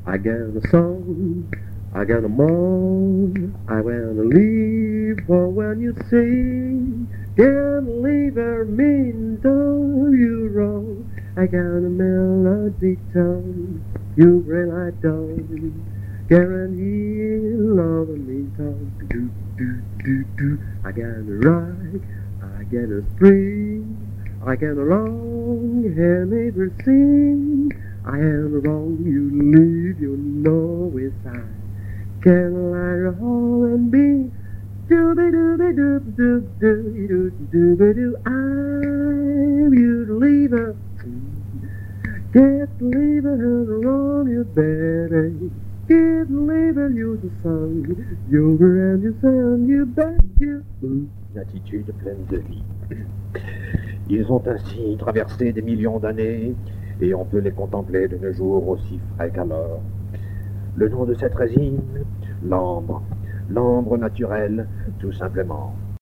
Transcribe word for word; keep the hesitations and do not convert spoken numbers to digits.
I got a song, I got a moan, I wanna leave for when you sing. Can't leave her mean, though you wrong. I got a melody tone, you rely don't. Guarantee love me tongue. Do do do do. I got a right, I got a spring, I got a long hair never sing. I am wrong, you leave, you know it's I. Can I hold and be? Dooby dooby doob doob dooby doo dooby doo. I'm you leave her. Can't leave her on your bed. Can't leave her, you the sun. You're and your son, you bet you. Une attitude pleine de vie. Ils ont ainsi traversé des millions d'années, et on peut les contempler de nos jours aussi frais qu'alors. Le nom de cette résine, l'ambre, l'ambre naturelle, tout simplement.